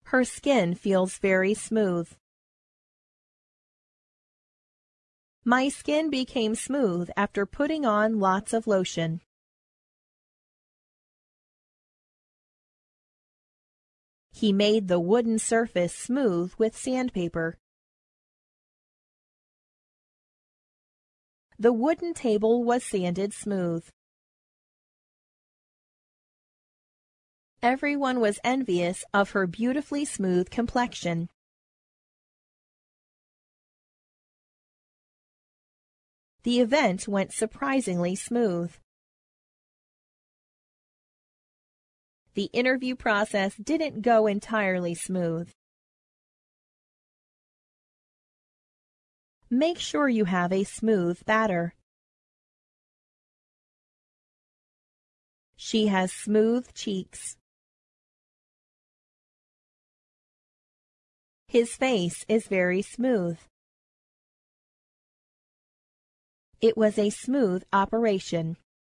Her skin feels very smooth. My skin became smooth after putting on lots of lotion. He made the wooden surface smooth with sandpaper. The wooden table was sanded smooth. Everyone was envious of her beautifully smooth complexion. The event went surprisingly smooth. The interview process didn't go entirely smooth. Make sure you have a smooth batter. She has smooth cheeks. His face is very smooth. It was a smooth operation.